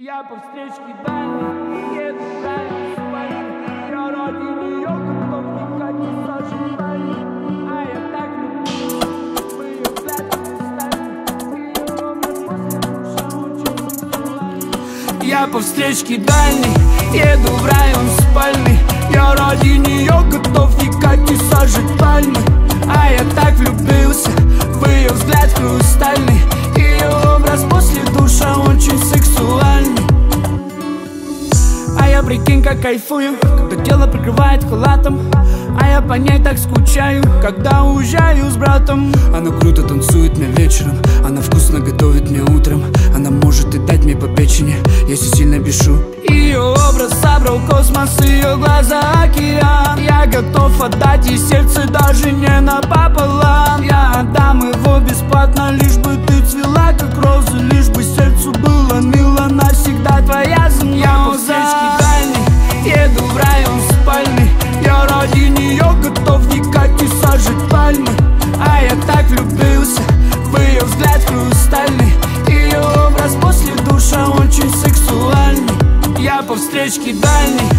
Я по встречке дальней еду в район спальни. Я ради нее готов никак не сожалеть. А я так люблю, мы ее взгляд стали. Ее образ после душа очень сексуальный. Я по встречке дальней еду в район спальни. Я ради нее готов никак не сожжать пальмы. А я так влюбился в ее взгляд хрустальный. Ее образ после душа очень сексуальный. А я прикинь как кайфую, когда тело прикрывает халатом. А я по ней так скучаю, когда уезжаю с братом. Она круто танцует мне вечером, она вкусно готовит мне утром. Она может и дать мне по печени, если сильно бешу. Ее образ собрал космос, ее глаза океан. Я готов отдать ей сердце даже не напополам. Я отдам его бесплатно, лишь бы ты цвела как роза. Лишь бы сердцу было мило, навсегда твоя земля. Я по встречке дальней еду в район спальни. Я ради нее готов никак не сожжать пальмы. А я так влюбился в ее взгляд хрустальный. Ее образ после душа очень сексуальный. Я по встречке дальней